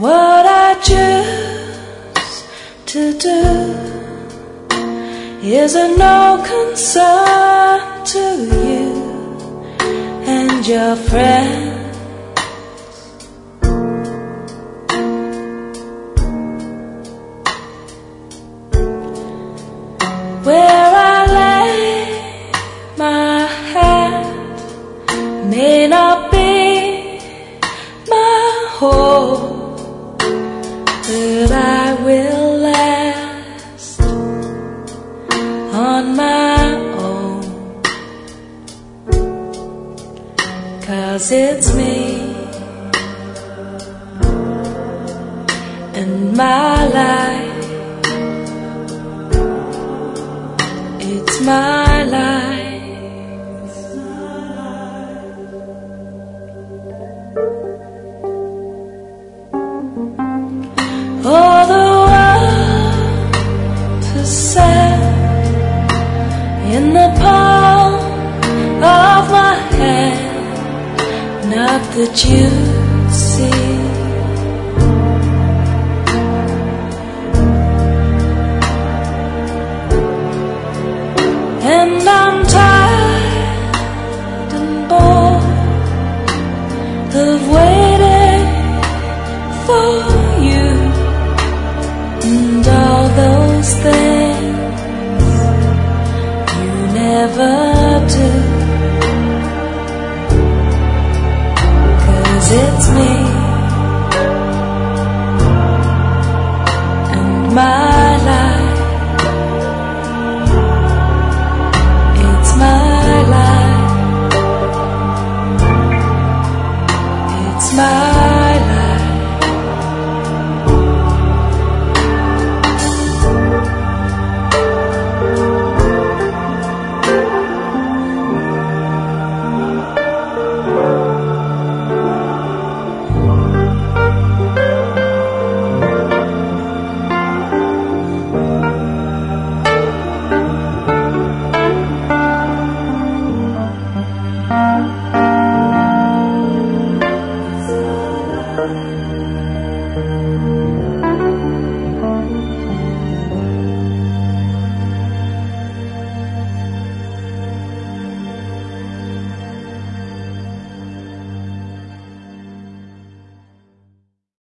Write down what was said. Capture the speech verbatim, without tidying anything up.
What I choose to do is of no concern to you and your friends. Where I lay my head may not be my home, but I will last on my own, 'cause it's me and my life. It's my life. Oh, the world is set in the palm of my hand, not that you see. And I'm tired and bored of waiting for you and all those things you never do, 'cause it's me and my life. It's my life. Thank you.